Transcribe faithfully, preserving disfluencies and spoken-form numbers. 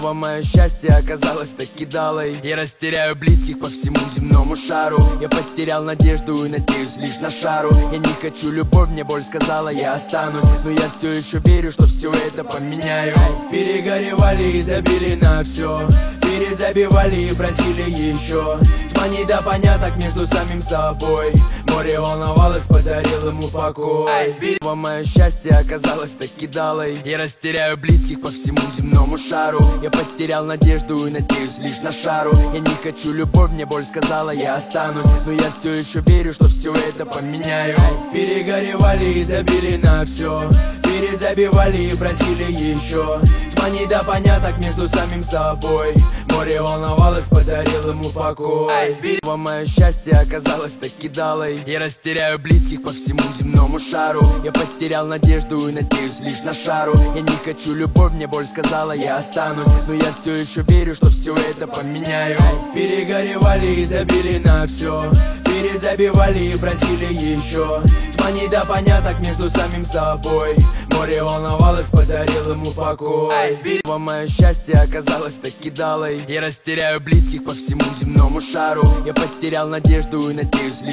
Мое счастье оказалось так кидалой. Я растеряю близких по всему земному шару. Я потерял надежду и надеюсь лишь на шару. Я не хочу любовь, мне боль сказала, я останусь. Но я все еще верю, что все это поменяю. Перегоревали и забили на все, перезабивали и просили еще. Тьма не до поняток между самим собой. Море волновалось, подарил ему покой. Мое счастье оказалось так кидалой. Я растеряю близких по всему земному шару. Я потерял надежду и надеюсь лишь на шару. Я не хочу любовь, мне боль сказала, я останусь. Но я все еще верю, что все это поменяю. Перегоревали и забили на все, перезабивали и просили еще. Тьма не до поняток между самим собой. Море волновалось, подарил ему покой. Мое счастье оказалось так кидалой. Я растеряю близких по всему земному шару. Я потерял надежду и надеюсь лишь на шару. Я не хочу любовь, мне боль сказала, я останусь. Но я все еще верю, что все это поменяю. Перегоревали и забили на все, перезабивали и просили еще. Тьма не до поняток между самим собой. Море волновалось, подарил ему покой. Мое счастье оказалось так кидалой. Я растеряю близких по всему земному шару. Я потерял надежду и надеюсь лишь